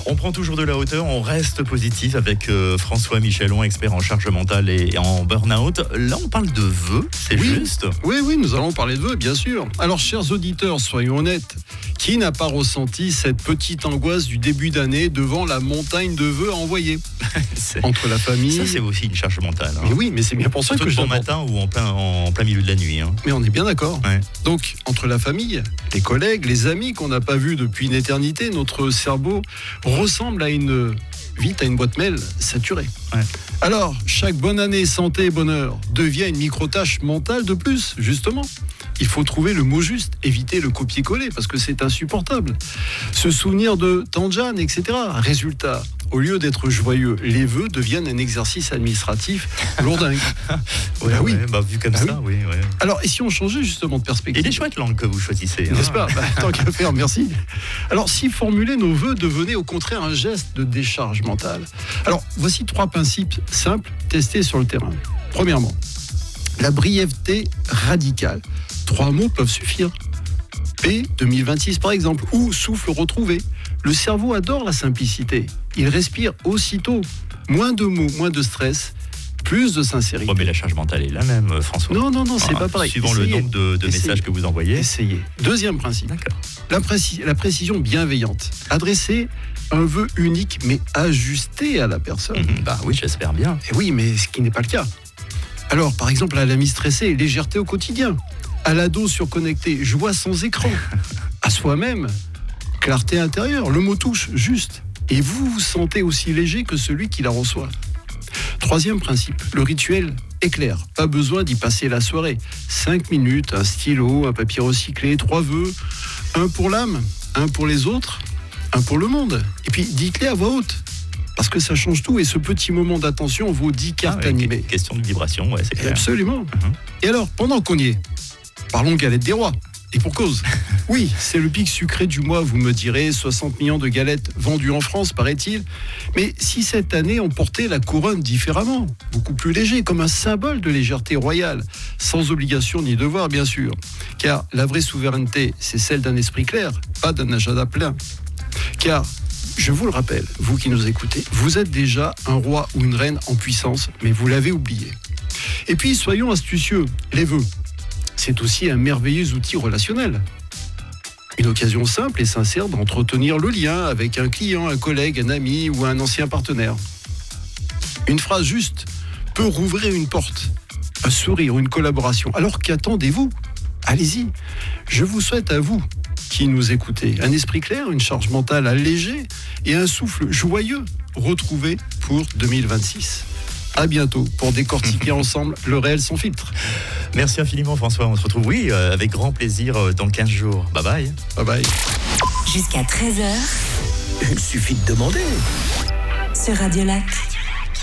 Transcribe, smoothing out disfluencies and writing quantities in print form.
On prend toujours de la hauteur, on reste positif avec François Michelon, expert en charge mentale et en burn-out. Là, on parle de vœux, c'est juste ? Oui, nous allons parler de vœux, bien sûr. Alors, chers auditeurs, soyons honnêtes. Qui n'a pas ressenti cette petite angoisse du début d'année devant la montagne de vœux à envoyer entre la famille? Ça, c'est aussi une charge mentale. Mais oui, mais c'est bien pour ça que je bon matin ou en plein milieu de la nuit. Mais on est bien d'accord. Ouais. Donc, entre la famille, les collègues, les amis qu'on n'a pas vus depuis une éternité, notre cerveau ressemble à une boîte mail saturée. Ouais. Alors, chaque bonne année, santé et bonheur devient une micro-tâche mentale de plus, justement. Il faut trouver le mot juste, éviter le copier-coller, parce que c'est insupportable. Se souvenir de Tanjan, etc. Résultat, au lieu d'être joyeux, les vœux deviennent un exercice administratif lourdingue. Oui. Vu comme ça, oui. Alors, et si on changeait justement de perspective? Et les chouettes langues que vous choisissez. N'est-ce pas? Tant qu'à faire, merci. Alors, si formuler nos vœux devenait au contraire un geste de décharge mentale. Alors, voici 3 principes simples testés sur le terrain. Premièrement, la brièveté radicale. 3 mots peuvent suffire. P 2026 par exemple, ou souffle retrouvé. Le cerveau adore la simplicité. Il respire aussitôt. Moins de mots, moins de stress, plus de sincérité. Mais la charge mentale est la même, François. Non, c'est pas pareil. Suivant le nombre de messages que vous envoyez. Essayez. Deuxième principe. D'accord. La précision bienveillante. Adresser un vœu unique mais ajusté à la personne. Oui, j'espère bien. Et oui, mais ce qui n'est pas le cas. Alors, par exemple, à l'ami stressé, légèreté au quotidien. À l'ado surconnecté, joie sans écran. À soi-même, clarté intérieure. Le mot touche juste. Et vous vous sentez aussi léger que celui qui la reçoit. Troisième principe, le rituel est clair. Pas besoin d'y passer la soirée. 5 minutes, un stylo, un papier recyclé, 3 vœux. Un pour l'âme, un pour les autres, un pour le monde. Et puis, dites-les à voix haute. Parce que ça change tout et ce petit moment d'attention vaut 10 cartes animées. Question de vibration, c'est clair. Absolument. Et alors, pendant qu'on y est, parlons galette des rois. Et pour cause. Oui, c'est le pic sucré du mois, vous me direz, 60 millions de galettes vendues en France, paraît-il. Mais si cette année on portait la couronne différemment, beaucoup plus léger, comme un symbole de légèreté royale, sans obligation ni devoir, bien sûr. Car la vraie souveraineté, c'est celle d'un esprit clair, pas d'un agenda plein. Car, je vous le rappelle, vous qui nous écoutez, vous êtes déjà un roi ou une reine en puissance, mais vous l'avez oublié. Et puis, soyons astucieux, les vœux. C'est aussi un merveilleux outil relationnel. Une occasion simple et sincère d'entretenir le lien avec un client, un collègue, un ami ou un ancien partenaire. Une phrase juste peut rouvrir une porte, un sourire ou une collaboration. Alors qu'attendez-vous ? Allez-y. Je vous souhaite à vous qui nous écoutez un esprit clair, une charge mentale allégée et un souffle joyeux retrouvé pour 2026. À bientôt pour décortiquer ensemble le réel sans filtre. Merci infiniment François, on se retrouve avec grand plaisir dans 15 jours. Bye bye. Bye bye. Jusqu'à 13h. Il suffit de demander. Sur Radio Lac.